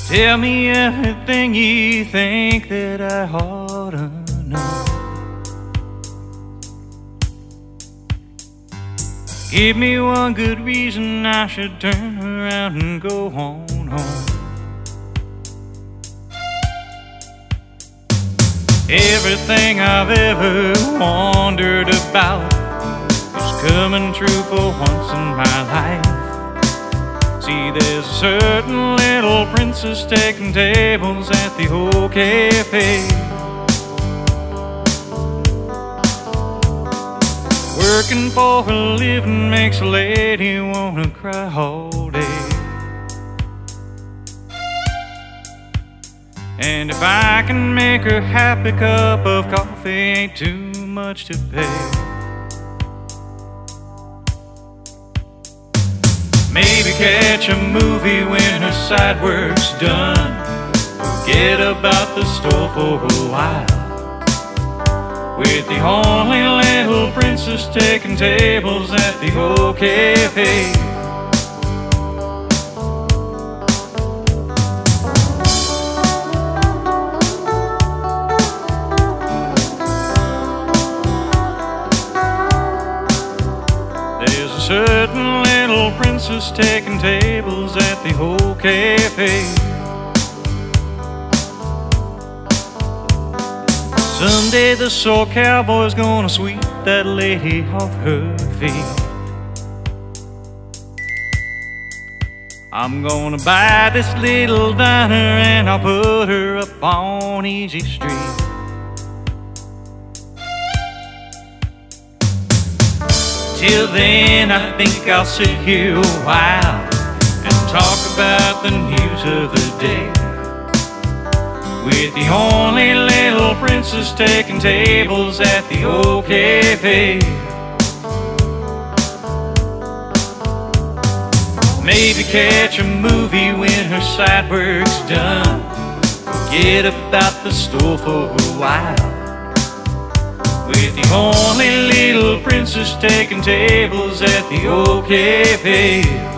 Tell me everything you think that I ought to know. Give me one good reason I should turn around and go on home. Everything I've ever wondered about is coming true for once in my life. See, there's a certain little princess taking tables at the old cafe. Working for a living makes a lady wanna cry all day. And if I can make her happy, cup of coffee ain't too much to pay. Maybe catch a movie when her side work's done. Forget about the store for a while, with the only little princess taking tables at the old cafe. There's a certain little princess taking tables at the old cafe. Someday the sore cowboy's gonna sweep that lady off her feet. I'm gonna buy this little diner and I'll put her up on Easy Street. Till then I think I'll sit here a while and talk about the news of the day, with the only little princess taking tables at the old cafe. Maybe catch a movie when her side work's done. Forget about the store for a while, with the only little princess taking tables at the old cafe.